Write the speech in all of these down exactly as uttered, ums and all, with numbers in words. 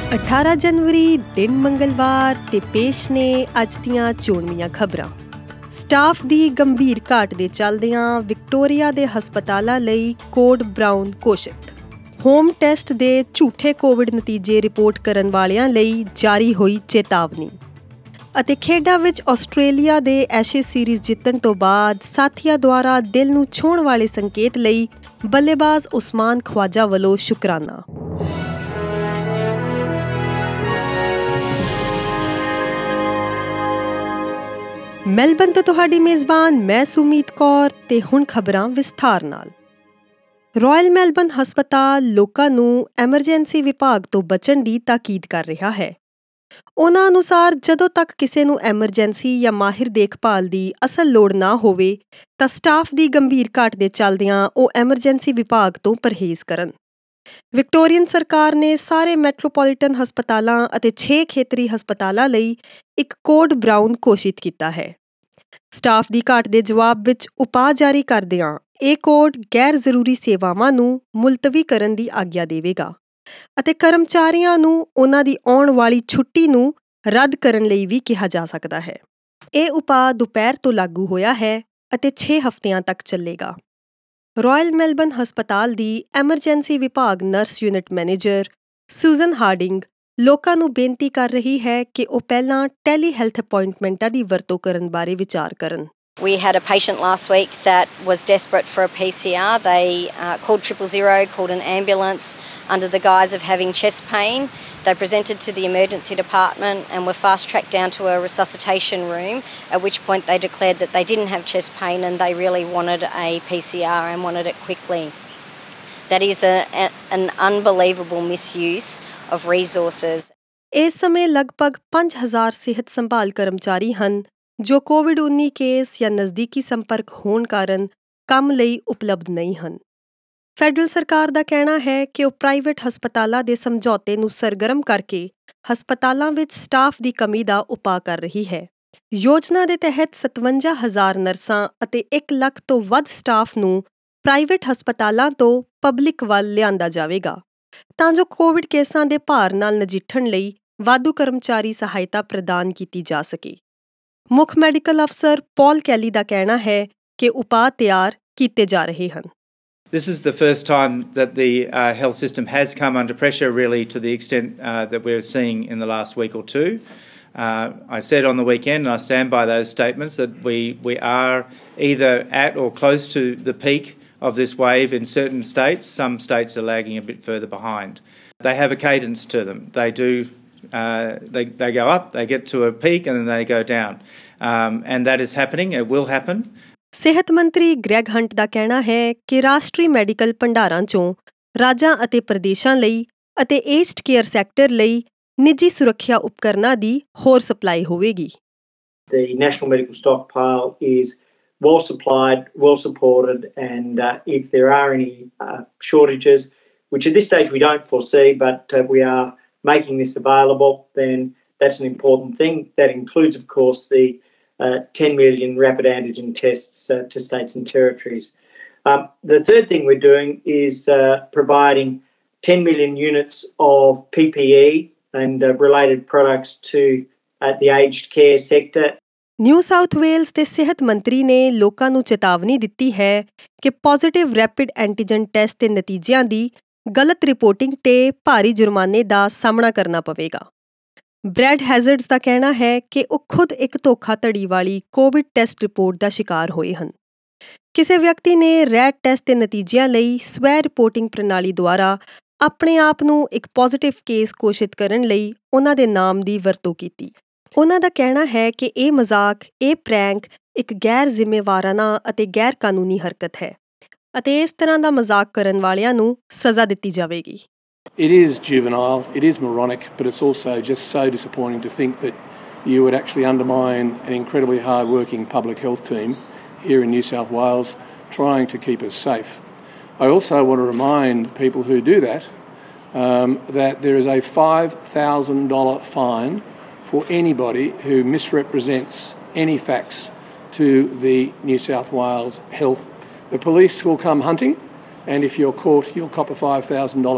ਅਠਾਰਾਂ ਜਨਵਰੀ ਦਿਨ ਮੰਗਲਵਾਰ ਤੇ ਪੇਸ਼ ਨੇ ਅੱਜ ਦੀਆਂ ਚੋਣਵੀਆਂ ਖਬਰਾਂ। ਸਟਾਫ ਦੀ ਗੰਭੀਰ ਘਾਟ ਦੇ ਚੱਲਦਿਆਂ ਵਿਕਟੋਰੀਆ ਦੇ ਹਸਪਤਾਲਾਂ ਲਈ ਕੋਡ ਬਰਾਊਨ ਘੋਸ਼ਿਤ। ਹੋਮ ਟੈਸਟ ਦੇ ਝੂਠੇ ਕੋਵਿਡ ਨਤੀਜੇ ਰਿਪੋਰਟ ਕਰਨ ਵਾਲਿਆਂ ਲਈ ਜਾਰੀ ਹੋਈ ਚੇਤਾਵਨੀ। ਅਤੇ ਖੇਡਾਂ ਵਿੱਚ ਆਸਟ੍ਰੇਲੀਆ ਦੇ ਐਸ਼ੇਜ਼ ਸੀਰੀਜ਼ ਜਿੱਤਣ ਤੋਂ ਬਾਅਦ ਸਾਥੀਆਂ ਦੁਆਰਾ ਦਿਲ ਨੂੰ ਛੂਹਣ ਵਾਲੇ ਸੰਕੇਤ ਲਈ ਬੱਲੇਬਾਜ਼ ਉਸਮਾਨ ਖਵਾਜਾ ਵੱਲੋਂ ਸ਼ੁਕਰਾਨਾ। ਮੈਲਬਨ ਤੋਂ ਤੁਹਾਡੀ ਮੇਜ਼ਬਾਨ ਮੈਂ ਸੁਮੀਤ ਕੌਰ ਤੇ ਹੁਣ ਖਬਰਾਂ ਵਿਸਥਾਰ ਨਾਲ। ਰਾਇਲ ਮੈਲਬਨ ਹਸਪਤਾਲ ਲੋਕਾਂ ਨੂੰ ਐਮਰਜੈਂਸੀ ਵਿਭਾਗ ਤੋਂ ਬਚਣ ਦੀ ਤਾਕੀਦ ਕਰ ਰਿਹਾ ਹੈ। ਉਨ੍ਹਾਂ ਅਨੁਸਾਰ ਜਦੋਂ ਤੱਕ ਕਿਸੇ ਨੂੰ ਐਮਰਜੈਂਸੀ ਜਾਂ ਮਾਹਿਰ ਦੇਖਭਾਲ ਦੀ ਅਸਲ ਲੋੜ ਨਾ ਹੋਵੇ ਤਾਂ ਸਟਾਫ ਦੀ ਗੰਭੀਰ ਘਾਟ ਦੇ ਚੱਲਦਿਆਂ ਉਹ ਐਮਰਜੈਂਸੀ ਵਿਭਾਗ ਤੋਂ ਪਰਹੇਜ਼ ਕਰਨ। ਵਿਕਟੋਰੀਅਨ ਸਰਕਾਰ ਨੇ ਸਾਰੇ ਮੈਟਰੋਪੋਲੀਟਨ ਹਸਪਤਾਲਾਂ ਅਤੇ ਛੇ ਖੇਤਰੀ ਹਸਪਤਾਲਾਂ ਲਈ ਇੱਕ ਕੋਡ ਬਰਾਊਨ ਘੋਸ਼ਿਤ ਕੀਤਾ ਹੈ। ਸਟਾਫ ਦੀ ਘਾਟ ਦੇ ਜਵਾਬ ਵਿੱਚ ਉਪਾਅ ਜਾਰੀ ਕਰਦਿਆਂ ਇਹ ਕੋਡ ਗੈਰ ਜ਼ਰੂਰੀ ਸੇਵਾਵਾਂ ਨੂੰ ਮੁਲਤਵੀ ਕਰਨ ਦੀ ਆਗਿਆ ਦੇਵੇਗਾ ਅਤੇ ਕਰਮਚਾਰੀਆਂ ਨੂੰ ਉਨ੍ਹਾਂ ਦੀ ਆਉਣ ਵਾਲੀ ਛੁੱਟੀ ਨੂੰ ਰੱਦ ਕਰਨ ਲਈ ਵੀ ਕਿਹਾ ਜਾ ਸਕਦਾ ਹੈ। ਇਹ ਉਪਾਅ ਦੁਪਹਿਰ ਤੋਂ ਲਾਗੂ ਹੋਇਆ ਹੈ ਅਤੇ ਛੇ ਹਫ਼ਤਿਆਂ ਤੱਕ ਚੱਲੇਗਾ। ਰਾਇਲ ਮੈਲਬਨ ਹਸਪਤਾਲ ਦੀ ਐਮਰਜੈਂਸੀ ਵਿਭਾਗ nurse unit manager Susan Harding ਲੋਕਾਂ ਨੂੰ ਬੇਨਤੀ ਕਰ ਰਹੀ ਹੈ ਕਿ ਉਹ ਪਹਿਲਾਂ ਟੈਲੀ ਹੈਲਥ ਅਪਾਇੰਟਮੈਂਟਾਂ ਦੀ ਵਰਤੋਂ ਕਰਨ ਬਾਰੇ ਵਿਚਾਰ ਕਰਨ। We had a patient last week that was desperate for a P C R. They uh, called triple zero, called an ambulance under the guise of having chest pain. They presented to the emergency department and were fast-tracked down to a resuscitation room, at which point they declared that they didn't have chest pain and they really wanted a P C R and wanted it quickly. That is a, a, an unbelievable misuse of resources. ਇਸ ਸਮੇਂ ਲਗਭਗ ਪੰਜ ਹਜ਼ਾਰ ਸਿਹਤ ਸੰਭਾਲ ਕਰਮਚਾਰੀ ਹਨ ਜੋ ਕੋਵਿਡ ਉੱਨੀ ਕੇਸ ਜਾਂ ਨਜ਼ਦੀਕੀ ਸੰਪਰਕ ਹੋਣ ਕਾਰਨ ਕੰਮ ਲਈ ਉਪਲਬਧ ਨਹੀਂ ਹਨ। ਫੈਡਰਲ ਸਰਕਾਰ ਦਾ ਕਹਿਣਾ ਹੈ ਕਿ ਉਹ ਪ੍ਰਾਈਵੇਟ ਹਸਪਤਾਲਾਂ ਦੇ ਸਮਝੌਤੇ ਨੂੰ ਸਰਗਰਮ ਕਰਕੇ ਹਸਪਤਾਲਾਂ ਵਿੱਚ ਸਟਾਫ ਦੀ ਕਮੀ ਦਾ ਉਪਾਅ ਕਰ ਰਹੀ ਹੈ। ਯੋਜਨਾ ਦੇ ਤਹਿਤ ਸਤਵੰਜਾ ਹਜ਼ਾਰ ਨਰਸਾਂ ਅਤੇ ਇੱਕ ਲੱਖ ਤੋਂ ਵੱਧ ਸਟਾਫ ਨੂੰ ਪ੍ਰਾਈਵੇਟ ਹਸਪਤਾਲਾਂ ਤੋਂ ਪਬਲਿਕ ਵੱਲ ਲਿਆਂਦਾ ਜਾਵੇਗਾ ਤਾਂ ਜੋ ਕੋਵਿਡ ਕੇਸਾਂ ਦੇ ਭਾਰ ਨਾਲ ਨਜਿੱਠਣ ਲਈ ਵਾਧੂ ਕਰਮਚਾਰੀ ਸਹਾਇਤਾ ਪ੍ਰਦਾਨ ਕੀਤੀ ਜਾ ਸਕੇ। ਮੁੱਖ ਮੈਡੀਕਲ ਅਫਸਰ ਪੌਲ ਕੈਲੀ ਦਾ ਕਹਿਣਾ ਹੈ ਕਿ ਉਪਾਅ ਤਿਆਰ ਕੀਤੇ ਜਾ ਰਹੇ ਹਨ। This is the first time that the uh, health system has come under pressure really to the extent uh, that we're seeing in the last week or two. Uh, I said on the weekend, and I stand by those statements, that we, we are either at or close to the peak of this wave in certain states. Some states are lagging a bit further behind. They have a cadence to them. They do, uh, they, they go up, they get to a peak and then they go down. Um, and that is happening, it will happen. ਸਿਹਤ ਮੰਤਰੀ Greg hunt ਦਾ ਕਹਿਣਾ ਹੈ ਕਿ ਰਾਸ਼ਟਰੀ medical ਭੰਡਾਰਾਂ ਚੋਂ ਰਾਜਾਂ ਅਤੇ ਪ੍ਰਦੇਸ਼ਾਂ ਲਈ ਅਤੇ ਏਜਡ ਕੇਅਰ ਸੈਕਟਰ ਲਈ ਨਿੱਜੀ ਸੁਰੱਖਿਆ ਉਪਕਰਨਾਂ ਦੀ ਹੋਰ ਸਪਲਾਈ ਹੋਵੇਗੀ। The national medical stockpile is well supplied, well supported, and uh, if there are any uh, shortages, which at this stage we don't foresee, but uh, we are making this available, then that's an important thing. That includes, of course, the uh, ten million rapid antigen tests uh, to states and territories. Um, the third thing we're doing is uh, providing ten million units of P P E and uh, related products to uh, the aged care sector. New South Wales ਦੇ ਸਿਹਤ ਮੰਤਰੀ ਨੇ ਲੋਕਾਂ ਨੂੰ ਚੇਤਾਵਨੀ ਦਿੱਤੀ ਹੈ ਕਿ ਪੋਜ਼ੀਟਿਵ ਰੈਪਿਡ ਐਂਟੀਜਨ ਟੈਸਟ ਦੇ ਨਤੀਜਿਆਂ ਦੀ ਗਲਤ ਰਿਪੋਰਟਿੰਗ ਤੇ ਭਾਰੀ ਜੁਰਮਾਨੇ ਦਾ ਸਾਹਮਣਾ ਕਰਨਾ ਪਵੇਗਾ। ਬ੍ਰੈਡ ਹੈਜ਼ਰਡਸ ਦਾ ਕਹਿਣਾ ਹੈ ਕਿ ਉਹ ਖੁਦ ਇੱਕ ਧੋਖਾਧੜੀ ਵਾਲੀ ਕੋਵਿਡ ਟੈਸਟ ਰਿਪੋਰਟ ਦਾ ਸ਼ਿਕਾਰ ਹੋਏ ਹਨ। ਕਿਸੇ ਵਿਅਕਤੀ ਨੇ ਰੈਟ ਟੈਸਟ ਦੇ ਨਤੀਜਿਆਂ ਲਈ ਸਵੈ ਰਿਪੋਰਟਿੰਗ ਪ੍ਰਣਾਲੀ ਦੁਆਰਾ ਆਪਣੇ ਆਪ ਨੂੰ ਇੱਕ ਪੋਜ਼ੀਟਿਵ ਕੇਸ ਘੋਸ਼ਿਤ ਕਰਨ ਲਈ ਉਹਨਾਂ ਦੇ ਨਾਮ ਦੀ ਵਰਤੋਂ ਕੀਤੀ। ਉਹਨਾਂ ਦਾ ਕਹਿਣਾ ਹੈ ਕਿ ਇਹ ਮਜ਼ਾਕ, ਇਹ ਪ੍ਰੈਂਕ ਇੱਕ ਗੈਰ ਜ਼ਿੰਮੇਵਾਰਾਨਾ ਅਤੇ ਗੈਰ ਕਾਨੂੰਨੀ ਹਰਕਤ ਹੈ ਅਤੇ ਇਸ ਤਰ੍ਹਾਂ ਦਾ ਮਜ਼ਾਕ ਕਰਨ ਵਾਲਿਆਂ ਨੂੰ ਸਜ਼ਾ ਦਿੱਤੀ ਜਾਵੇਗੀ। It is juvenile, it is moronic, but it's also just so disappointing to think that you would actually undermine an incredibly hard-working public health team here in New South Wales trying to keep us safe. I also want to remind people who do that um, that there is a five thousand dollars fine for anybody who misrepresents any facts to the New South Wales Health. The police will come hunting, and if you're caught, you'll cop a five thousand dollars fine.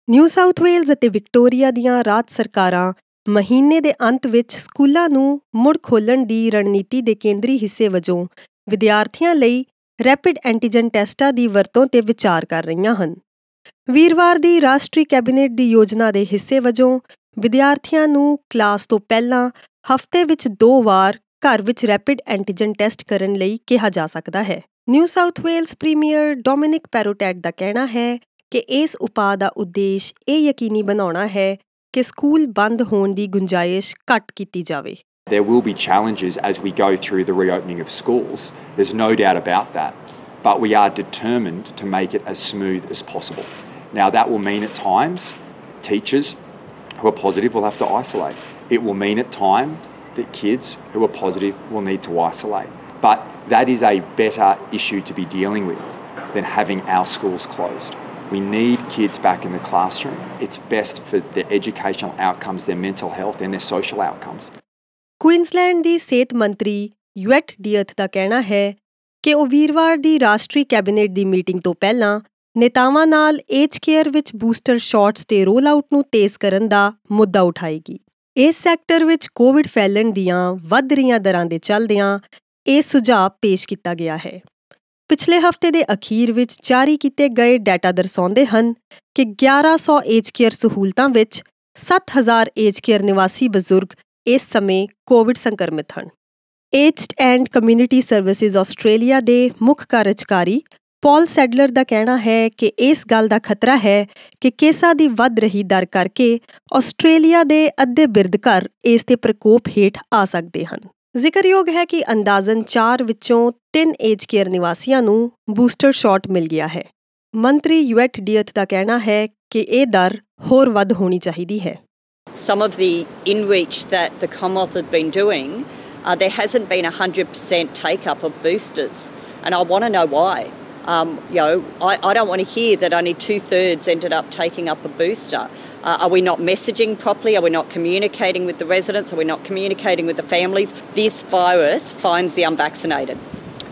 New South Wales ਅਤੇ Victoria ਦੀਆਂ ਰਾਜ ਸਰਕਾਰਾਂ ਮਹੀਨੇ ਦੇ ਅੰਤ ਵਿੱਚ ਸਕੂਲਾਂ ਨੂੰ ਮੁੜ ਖੋਲ੍ਹਣ ਦੀ ਰਣਨੀਤੀ ਦੇ ਕੇਂਦਰੀ ਹਿੱਸੇ ਵਜੋਂ ਵਿਦਿਆਰਥੀਆਂ ਲਈ ਰੈਪਿਡ ਐਂਟੀਜਨ ਟੈਸਟਾਂ ਦੀ ਵਰਤੋਂ 'ਤੇ ਵਿਚਾਰ ਕਰ ਰਹੀਆਂ ਹਨ। ਵੀਰਵਾਰ ਦੀ ਰਾਸ਼ਟਰੀ ਕੈਬਨਿਟ ਦੀ ਯੋਜਨਾ ਦੇ ਹਿੱਸੇ ਵਜੋਂ ਵਿਦਿਆਰਥੀਆਂ ਨੂੰ ਕਲਾਸ ਤੋਂ ਪਹਿਲਾਂ ਹਫ਼ਤੇ ਵਿੱਚ ਦੋ ਵਾਰ ਘਰ ਵਿੱਚ ਰੈਪਿਡ ਐਂਟੀਜਨ ਟੈਸਟ ਕਰਨ ਲਈ ਕਿਹਾ ਜਾ ਸਕਦਾ ਹੈ। New South Wales premier Dominic Perrottet ਦਾ ਕਹਿਣਾ ਹੈ ਕਿ ਇਸ ਉਪਾਅ ਦਾ ਉਦੇਸ਼ ਇਹ ਯਕੀਨੀ ਬਣਾਉਣਾ ਹੈ ਕਿ ਸਕੂਲ ਬੰਦ ਹੋਣ ਦੀ ਗੁੰਜਾਇਸ਼ ਘੱਟ ਕੀਤੀ ਜਾਵੇ। There will be challenges as we go through the reopening of schools. There's no doubt about that. But we are determined to make it as smooth as possible. Now, that will mean at times teachers who are positive will have to isolate. It will mean at times that kids who are positive will need to isolate. But that is a better issue to be dealing with than having our schools closed. We need kids back in the classroom. It's best for their educational outcomes, their mental health and their social outcomes. Queensland ਦੀ ਸਿਹਤ ਮੰਤਰੀ ਯੂਐਟ ਡੀਅਥ ਦਾ ਕਹਿਣਾ ਹੈ ਕਿ ਉਹ ਵੀਰਵਾਰ ਦੀ ਰਾਸ਼ਟਰੀ cabinet ਦੀ meeting ਤੋਂ ਪਹਿਲਾਂ ਨੇਤਾਵਾਂ ਨਾਲ ਏਜ ਕੇਅਰ ਵਿੱਚ ਬੂਸਟਰ ਸ਼ਾਟਸ ਦੇ ਰੋਲ ਆਊਟ ਨੂੰ ਤੇਜ਼ ਕਰਨ ਦਾ ਮੁੱਦਾ ਉਠਾਏਗੀ। ਇਸ ਸੈਕਟਰ ਵਿੱਚ ਕੋਵਿਡ ਫੈਲਣ ਦੀਆਂ ਵੱਧ ਰਹੀਆਂ ਦਰਾਂ ਦੇ ਚੱਲਦਿਆਂ ਇਹ ਸੁਝਾਅ ਪੇਸ਼ ਕੀਤਾ ਗਿਆ ਹੈ। ਪਿਛਲੇ ਹਫ਼ਤੇ ਦੇ ਅਖੀਰ ਵਿੱਚ ਜਾਰੀ ਕੀਤੇ ਗਏ ਡਾਟਾ ਦਰਸਾਉਂਦੇ ਹਨ ਕਿ ਗਿਆਰਾਂ ਸੌ ਏਜ ਕੇਅਰ ਸਹੂਲਤਾਂ ਵਿੱਚ ਸੱਤ ਹਜ਼ਾਰ ਏਜ ਕੇਅਰ ਨਿਵਾਸੀ ਬਜ਼ੁਰਗ ਇਸ ਸਮੇਂ ਕੋਵਿਡ ਸੰਕਰਮਿਤ ਹਨ। Aged and community services Australia ਦੇ ਮੁੱਖ ਕਾਰਜਕਾਰੀ ਪੌਲ ਸੈਡਲਰ ਦਾ ਕਹਿਣਾ ਹੈ ਕਿ ਇਸ ਗੱਲ ਦਾ ਖਤਰਾ ਹੈ ਕਿ ਕੇਸਾਂ ਦੀ ਵੱਧ ਰਹੀ ਦਰ ਕਰਕੇ ਆਸਟ੍ਰੇਲੀਆ ਦੇ ਅੱਧੇ ਬਿਰਧ ਘਰ ਇਸ ਦੇ ਪ੍ਰਕੋਪ ਹੇਠ ਆ ਸਕਦੇ ਹਨ। ਜ਼ਿਕਰਯੋਗ ਹੈ ਕਿ ਅੰਦਾਜ਼ਨ ਚਾਰ ਵਿੱਚੋਂ ਤਿੰਨ ਏਜ ਕੇਅਰ ਨਿਵਾਸੀਆਂ ਨੂੰ ਬੂਸਟਰ ਸ਼ਾਟ ਮਿਲ ਗਿਆ ਹੈ। ਮੰਤਰੀ ਯੂਐਟ ਡੀਅਥ ਦਾ ਕਹਿਣਾ ਹੈ ਕਿ ਇਹ ਦਰ ਹੋਰ ਵੱਧ ਹੋਣੀ ਚਾਹੀਦੀ ਹੈ। Some of the in-reach that the Commonwealth have been doing, uh, there hasn't been one hundred percent take-up of boosters. And I want to know why. Um, you know, I, I don't want to hear that only two-thirds ended up taking up a booster. Uh, are we not messaging properly? Are we not communicating with the residents? Are we not communicating with the families? This virus finds the unvaccinated.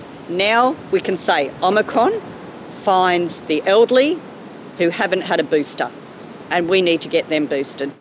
Now we can say Omicron finds the elderly who haven't had a booster. And we need to get them boosted.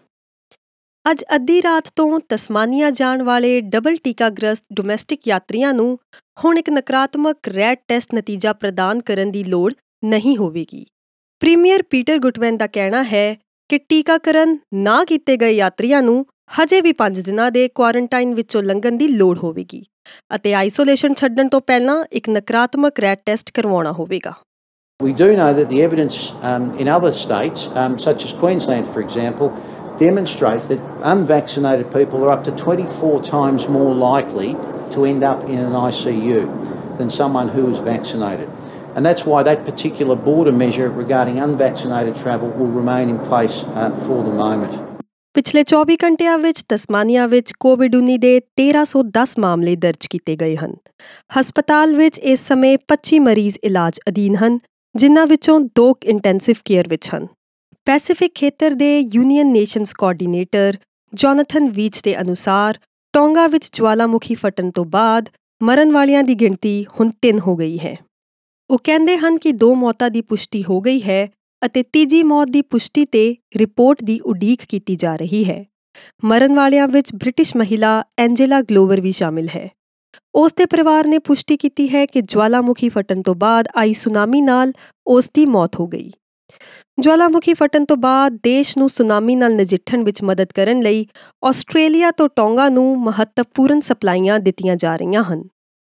ਅੱਜ ਅੱਧੀ ਰਾਤ ਤੋਂ Tasmania ਜਾਣ ਵਾਲੇ double ਟੀਕਾਗ੍ਰਸਤ domestic ਯਾਤਰੀਆਂ ਨੂੰ ਹੁਣ ਇੱਕ ਨਕਾਰਾਤਮਕ ਰੈਟ ਟੈਸਟ ਨਤੀਜਾ ਪ੍ਰਦਾਨ ਕਰਨ ਦੀ ਲੋੜ ਨਹੀਂ ਹੋਵੇਗੀ। ਪ੍ਰੀਮੀਅਰ ਪੀਟਰ ਗੁਟਵੈਨ ਦਾ ਕਹਿਣਾ ਹੈ ਕਿ ਟੀਕਾਕਰਨ ਨਾ ਕੀਤੇ ਗਏ ਯਾਤਰੀਆਂ ਨੂੰ ਹਜੇ ਵੀ ਪੰਜ ਦਿਨਾਂ ਦੇ ਕੁਆਰੰਟਾਈਨ ਵਿੱਚੋਂ ਲੰਘਣ ਦੀ ਲੋੜ ਹੋਵੇਗੀ ਅਤੇ ਆਈਸੋਲੇਸ਼ਨ ਛੱਡਣ ਤੋਂ ਪਹਿਲਾਂ ਇੱਕ ਨਕਾਰਾਤਮਕ ਰੈਟ ਟੈਸਟ ਕਰਵਾਉਣਾ ਹੋਵੇਗਾ। We do know that the evidence um, in other states, um, such as Queensland, for example, demonstrate that unvaccinated people are up to twenty-four times more likely to end up in an I C U than someone who is vaccinated. And that's why that particular border measure regarding unvaccinated travel will remain in place uh, for the moment. ਪਿਛਲੇ ਚੌਵੀ ਘੰਟਿਆਂ ਵਿੱਚ Tasmania ਵਿੱਚ Covid ਉੱਨੀ ਦੇ ਤੇਰਾਂ ਸੌ ਦਸ ਮਾਮਲੇ ਦਰਜ ਕੀਤੇ ਗਏ ਹਨ। ਹਸਪਤਾਲ ਵਿੱਚ ਇਸ ਸਮੇਂ ਪੱਚੀ ਮਰੀਜ਼ ਇਲਾਜ ਅਧੀਨ ਹਨ, ਜਿਨ੍ਹਾਂ ਵਿੱਚੋਂ ਦੋ ਇੰਟੈਂਸਿਵ ਕੇਅਰ ਵਿੱਚ ਹਨ। ਪੈਸੀਫਿਕ ਖੇਤਰ ਦੇ united nations coordinator Jonathan Veitch ਦੇ ਅਨੁਸਾਰ ਟੋਂਗਾ ਵਿੱਚ ਜਵਾਲਾਮੁਖੀ ਫਟਣ ਤੋਂ ਬਾਅਦ ਮਰਨ ਵਾਲਿਆਂ ਦੀ ਗਿਣਤੀ ਹੁਣ ਤਿੰਨ ਹੋ ਗਈ ਹੈ। ਉਹ ਕਹਿੰਦੇ ਹਨ ਕਿ ਦੋ ਮੌਤਾਂ ਦੀ ਪੁਸ਼ਟੀ ਹੋ ਗਈ ਹੈ ਅਤੇ ਤੀਜੀ ਮੌਤ ਦੀ ਪੁਸ਼ਟੀ 'ਤੇ ਰਿਪੋਰਟ ਦੀ ਉਡੀਕ ਕੀਤੀ ਜਾ ਰਹੀ ਹੈ। ਮਰਨ ਵਾਲਿਆਂ ਵਿੱਚ ਬ੍ਰਿਟਿਸ਼ ਮਹਿਲਾ ਐਂਜੇਲਾ ਗਲੋਵਰ ਵੀ ਸ਼ਾਮਿਲ ਹੈ। ਉਸ ਦੇ ਪਰਿਵਾਰ ਨੇ ਪੁਸ਼ਟੀ ਕੀਤੀ ਹੈ ਕਿ ਜਵਾਲਾਮੁਖੀ ਫਟਣ ਤੋਂ ਬਾਅਦ ਆਈ ਸੁਨਾਮੀ ਨਾਲ ਉਸ ਦੀ ਮੌਤ ਹੋ ਗਈ। ਜਵਾਲਾਮੁਖੀ ਫਟਣ ਤੋਂ ਬਾਅਦ ਦੇਸ਼ ਨੂੰ ਸੁਨਾਮੀ ਨਾਲ ਨਜਿੱਠਣ ਵਿੱਚ ਮਦਦ ਕਰਨ ਲਈ ਆਸਟ੍ਰੇਲੀਆ ਤੋਂ ਟੋਂਗਾ ਨੂੰ ਮਹੱਤਵਪੂਰਨ ਸਪਲਾਈਆਂ ਦਿੱਤੀਆਂ ਜਾ ਰਹੀਆਂ ਹਨ।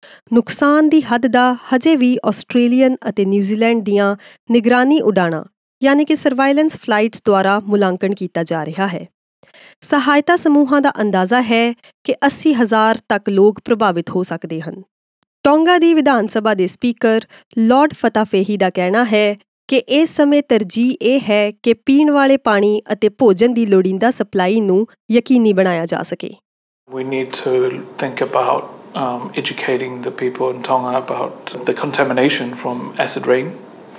ਨੁਕਸਾਨ ਦੀ ਹੱਦ ਦਾ ਹਜੇ ਵੀ ਆਸਟ੍ਰੇਲੀਅਨ ਅਤੇ ਨਿਊਜ਼ੀਲੈਂਡ ਦੀਆਂ ਨਿਗਰਾਨੀ ਉਡਾਣਾਂ ਯਾਨੀ ਕਿ ਸਰਵਾਈਲੈਂਸ ਫਲਾਈਟਸ ਦੁਆਰਾ ਮੁਲਾਂਕਣ ਕੀਤਾ ਜਾ ਰਿਹਾ ਹੈ। ਸਹਾਇਤਾ ਸਮੂਹਾਂ ਦਾ ਅੰਦਾਜ਼ਾ ਹੈ ਕਿ ਅੱਸੀ ਹਜ਼ਾਰ ਤੱਕ ਲੋਕ ਪ੍ਰਭਾਵਿਤ ਹੋ ਸਕਦੇ ਹਨ। ਟੋਂਗਾ ਦੀ ਵਿਧਾਨ ਸਭਾ ਦੇ ਸਪੀਕਰ ਲਾਰਡ ਫਤਾਫੇਹੀ ਦਾ ਕਹਿਣਾ ਹੈ ਕਿ ਇਸ ਸਮੇਂ ਤਰਜੀਹ ਇਹ ਹੈ ਕਿ ਪੀਣ ਵਾਲੇ ਪਾਣੀ ਅਤੇ ਭੋਜਨ ਦੀ ਲੋੜੀਂਦਾ ਸਪਲਾਈ ਨੂੰ ਯਕੀਨੀ ਬਣਾਇਆ ਜਾ ਸਕੇ। We need to think about um, educating the people in Tonga about the contamination from acid rain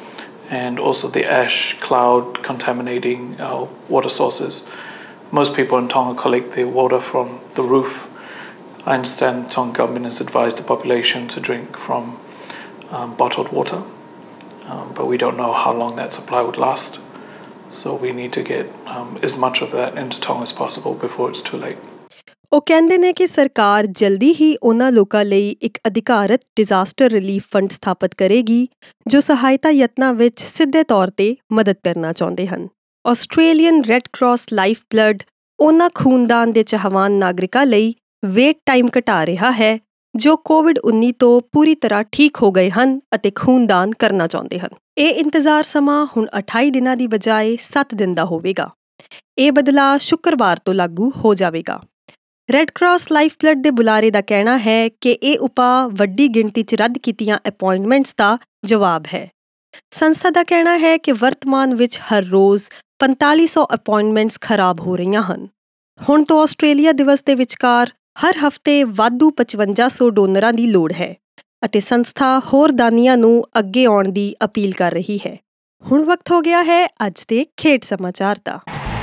and also the ash cloud contaminating our water sources. Most people in Tonga collect their water from the roof. I understand the Tonga government has advised the population to drink from um, bottled water. Um, but we don't know how long that supply would last. So we need to get um, as much of that into Tonga as possible before it's too late. ਉਹ ਕਹਿੰਦੇ ਨੇ ਕਿ ਸਰਕਾਰ ਜਲਦੀ ਹੀ ਉਹਨਾਂ ਲੋਕਾਂ ਲਈ ਇੱਕ ਅਧਿਕਾਰਤ ਡਿਜ਼ਾਸਟਰ ਰਿਲੀਫ ਫੰਡ ਸਥਾਪਿਤ ਕਰੇਗੀ ਜੋ ਸਹਾਇਤਾ ਯਤਨਾਂ ਵਿੱਚ ਸਿੱਧੇ ਤੌਰ ਤੇ ਮਦਦ ਕਰਨਾ ਚਾਹੁੰਦੇ ਹਨ। Australian Red Cross Lifeblood ਉਹਨਾਂ ਖੂਨਦਾਨ ਦੇ ਚਾਹਵਾਨ ਨਾਗਰਿਕਾਂ ਲਈ ਵੇਟ ਟਾਈਮ ਘਟਾ ਰਿਹਾ ਹੈ ਜੋ ਕੋਵਿਡ ਉੱਨੀ ਤੋਂ ਪੂਰੀ ਤਰ੍ਹਾਂ ਠੀਕ ਹੋ ਗਏ ਹਨ ਅਤੇ ਖੂਨਦਾਨ ਕਰਨਾ ਚਾਹੁੰਦੇ ਹਨ। ਇਹ ਇੰਤਜ਼ਾਰ ਸਮਾਂ ਹੁਣ ਅਠਾਈ ਦਿਨਾਂ ਦੀ ਬਜਾਏ ਸੱਤ ਦਿਨ ਦਾ ਹੋਵੇਗਾ। ਇਹ ਬਦਲਾਅ ਸ਼ੁੱਕਰਵਾਰ ਤੋਂ ਲਾਗੂ ਹੋ ਜਾਵੇਗਾ। ਰੈੱਡ ਕਰਾਸ ਲਾਈਫ ਬਲੱਡ ਦੇ ਬੁਲਾਰੇ ਦਾ ਕਹਿਣਾ ਹੈ ਕਿ ਇਹ ਉਪਾਅ ਵੱਡੀ ਗਿਣਤੀ 'ਚ ਰੱਦ ਕੀਤੀਆਂ ਅਪਾਇੰਟਮੈਂਟਸ ਦਾ ਜਵਾਬ ਹੈ। ਸੰਸਥਾ ਦਾ ਕਹਿਣਾ ਹੈ ਕਿ ਵਰਤਮਾਨ ਵਿੱਚ ਹਰ ਰੋਜ਼ ਪੰਤਾਲੀ ਸੌ ਅਪਾਇੰਟਮੈਂਟਸ ਖਰਾਬ ਹੋ ਰਹੀਆਂ ਹਨ। ਹੁਣ ਤੋਂ ਆਸਟ੍ਰੇਲੀਆ ਦਿਵਸ ਦੇ ਵਿਚਕਾਰ ਹਰ ਹਫ਼ਤੇ ਵਾਧੂ ਪਚਵੰਜਾ ਸੌ ਡੋਨਰਾਂ ਦੀ ਲੋੜ ਹੈ ਅਤੇ ਸੰਸਥਾ ਹੋਰ ਦਾਨੀਆਂ ਨੂੰ ਅੱਗੇ ਆਉਣ ਦੀ ਅਪੀਲ ਕਰ ਰਹੀ ਹੈ। ਹੁਣ ਵਕਤ ਹੋ ਗਿਆ ਹੈ ਅੱਜ ਦੇ ਖੇਡ ਸਮਾਚਾਰ ਦਾ।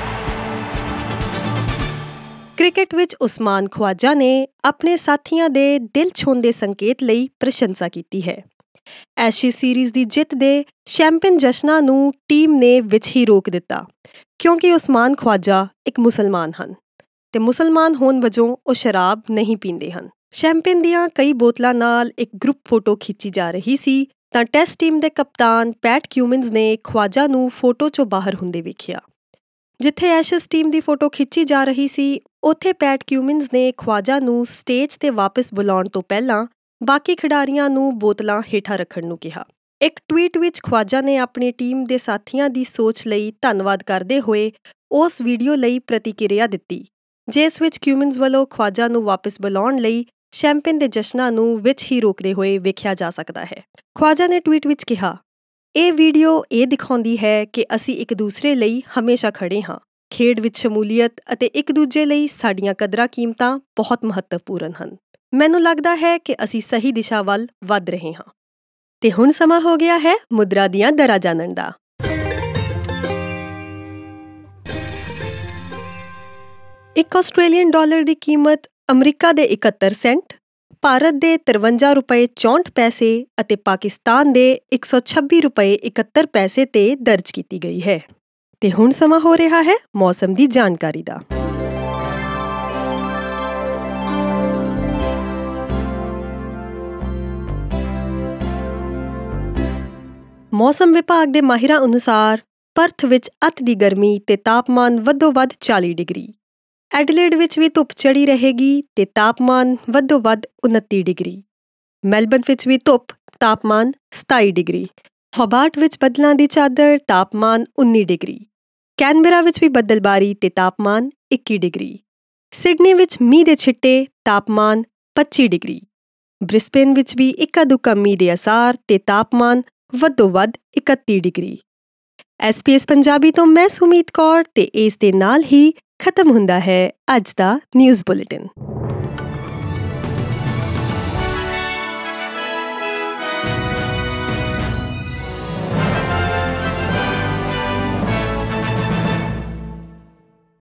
ਕ੍ਰਿਕਟ ਵਿੱਚ ਉਸਮਾਨ ਖਵਾਜਾ ਨੇ ਆਪਣੇ ਸਾਥੀਆਂ ਦੇ ਦਿਲ ਛੂਹਣ ਸੰਕੇਤ ਲਈ ਪ੍ਰਸ਼ੰਸਾ ਕੀਤੀ ਹੈ। ਐਸ਼ੇਜ਼ ਸੀਰੀਜ਼ ਦੀ ਜਿੱਤ ਦੇ ਚੈਂਪੀਅਨ ਜਸ਼ਨਾਂ ਨੂੰ ਟੀਮ ਨੇ ਵਿੱਚ ਹੀ ਰੋਕ ਦਿੱਤਾ ਕਿਉਂਕਿ ਉਸਮਾਨ ਖਵਾਜਾ ਇੱਕ ਮੁਸਲਮਾਨ ਹਨ ਤੇ ਮੁਸਲਮਾਨ ਹੋਣ ਵਜੋਂ ਉਹ ਸ਼ਰਾਬ ਨਹੀਂ ਪੀਂਦੇ ਹਨ। ਚੈਂਪੀਅਨ ਦੀਆਂ ਕਈ ਬੋਤਲਾਂ ਨਾਲ ਇੱਕ ਗਰੁੱਪ ਫੋਟੋ ਖਿੱਚੀ ਜਾ ਰਹੀ ਸੀ ਤਾਂ ਟੈਸਟ ਟੀਮ ਦੇ ਕਪਤਾਨ ਪੈਟ ਕਿਊਮਿਨਜ਼ ਨੇ ਖਵਾਜਾ ਨੂੰ ਫੋਟੋ 'ਚੋਂ ਬਾਹਰ ਹੁੰਦੇ ਵੇਖਿਆ। ਜਿੱਥੇ ਐਸ਼ੇਜ਼ ਟੀਮ ਦੀ ਫੋਟੋ ਖਿੱਚੀ ਜਾ ਰਹੀ ਸੀ ਉੱਥੇ ਪੈਟ ਕਿਊਮਿਨਜ਼ ਨੇ ਖਵਾਜਾ ਨੂੰ ਸਟੇਜ 'ਤੇ ਵਾਪਸ ਬੁਲਾਉਣ ਤੋਂ ਪਹਿਲਾਂ ਬਾਕੀ ਖਿਡਾਰੀਆਂ ਨੂੰ ਬੋਤਲਾਂ ਹੇਠਾਂ ਰੱਖਣ ਨੂੰ ਕਿਹਾ। ਇੱਕ ਟਵੀਟ ਵਿੱਚ ਖਵਾਜਾ ਨੇ ਆਪਣੀ ਟੀਮ ਦੇ ਸਾਥੀਆਂ ਦੀ ਸੋਚ ਲਈ ਧੰਨਵਾਦ ਕਰਦੇ ਹੋਏ ਉਸ ਵੀਡੀਓ ਲਈ ਪ੍ਰਤੀਕਿਰਿਆ ਦਿੱਤੀ ਜਿਸ ਵਿੱਚ ਕਿਊਮਿਨਜ਼ ਵੱਲੋਂ ਖਵਾਜਾ ਨੂੰ ਵਾਪਸ ਬੁਲਾਉਣ ਲਈ ਚੈਂਪੀਅਨ ਦੇ ਜਸ਼ਨਾਂ ਨੂੰ ਵਿੱਚ ਹੀ ਰੋਕਦੇ ਹੋਏ ਵੇਖਿਆ ਜਾ ਸਕਦਾ ਹੈ। ਖਵਾਜਾ ਨੇ ਟਵੀਟ ਵਿੱਚ ਕਿਹਾ, ਇਹ ਵੀਡੀਓ ਇਹ ਦਿਖਾਉਂਦੀ ਹੈ ਕਿ ਅਸੀਂ ਇੱਕ ਦੂਸਰੇ ਲਈ ਹਮੇਸ਼ਾ ਖੜ੍ਹੇ ਹਾਂ। ਖੇਡ ਵਿੱਚ ਸ਼ਮੂਲੀਅਤ ਅਤੇ ਇੱਕ ਦੂਜੇ ਲਈ ਸਾਡੀਆਂ ਕਦਰਾਂ ਕੀਮਤਾਂ ਬਹੁਤ ਮਹੱਤਵਪੂਰਨ ਹਨ। ਮੈਨੂੰ ਲੱਗਦਾ ਹੈ ਕਿ ਅਸੀਂ ਸਹੀ ਦਿਸ਼ਾ ਵੱਲ ਵੱਧ ਰਹੇ ਹਾਂ। ਤੇ ਹੁਣ ਸਮਾਂ ਹੋ ਗਿਆ ਹੈ ਮੁਦਰਾ ਦੀਆਂ ਦਰਾਂ ਜਾਣਨ ਦਾ। ਇੱਕ ਆਸਟ੍ਰੇਲੀਅਨ ਡਾਲਰ ਦੀ ਕੀਮਤ ਅਮਰੀਕਾ ਦੇ ਇਕਹੱਤਰ ਸੈਂਟ, ਭਾਰਤ ਦੇ ਤਰਵੰਜਾ ਰੁਪਏ ਚੌਂਹਠ ਪੈਸੇ ਅਤੇ ਪਾਕਿਸਤਾਨ ਦੇ ਇੱਕ ਸੌ ਛੱਬੀ ਰੁਪਏ ਇਕਹੱਤਰ ਪੈਸੇ ਤੇ ਦਰਜ ਕੀਤੀ ਗਈ ਹੈ। ਤੇ ਹੁਣ ਸਮਾਂ ਹੋ ਰਿਹਾ ਹੈ ਮੌਸਮ ਦੀ ਜਾਣਕਾਰੀ ਦਾ। ਮੌਸਮ ਵਿਭਾਗ ਦੇ ਮਾਹਿਰਾਂ ਅਨੁਸਾਰ ਪਰਥ ਵਿੱਚ ਅਤਿ ਦੀ ਗਰਮੀ ਤੇ ਤਾਪਮਾਨ ਵੱਧੋ ਵੱਧ ਚਾਲੀ ਡਿਗਰੀ, ਐਡਲੇਡ ਵਿੱਚ ਵੀ ਧੁੱਪ ਚੜੀ ਰਹੇਗੀ ਤੇ ਤਾਪਮਾਨ ਵੱਧੋ ਵੱਧ ਉਨੱਤੀ ਡਿਗਰੀ, ਮੈਲਬਨ ਵਿੱਚ ਵੀ ਧੁੱਪ, ਤਾਪਮਾਨ ਸਤਾਈ ਡਿਗਰੀ, ਹੋਬਾਰਟ ਵਿੱਚ ਬੱਦਲਾਂ ਦੀ ਚਾਦਰ, ਤਾਪਮਾਨ ਉੱਨੀ ਡਿਗਰੀ, ਕੈਨਬਰਾ ਵਿੱਚ ਵੀ ਬੱਦਲਬਾਰੀ ਤੇ ਤਾਪਮਾਨ ਇੱਕੀ ਡਿਗਰੀ, ਸਿਡਨੀ ਵਿੱਚ ਮੀਂਹ ਦੇ ਛਿੱਟੇ, ਤਾਪਮਾਨ ਪੱਚੀ ਡਿਗਰੀ, ਬ੍ਰਿਸਬੇਨ ਵਿੱਚ ਵੀ ਇੱਕਾ ਦੁੱਕਾ ਮੀਂਹ ਦੇ ਅਸਾਰ ਤੇ ਤਾਪਮਾਨ ਵੱਧੋ ਵੱਧ ਇਕੱਤੀ degree. S B S Punjabi ਤੋਂ ਮੈਂ ਸੁਮੀਤ ਕੌਰ ਤੇ ਇਸ ਦੇ ਨਾਲ ਹੀ ਖਤਮ ਹੁੰਦਾ ਹੈ ਅੱਜ ਦਾ ਨਿਊਜ਼ ਬੁਲੇਟਿਨ।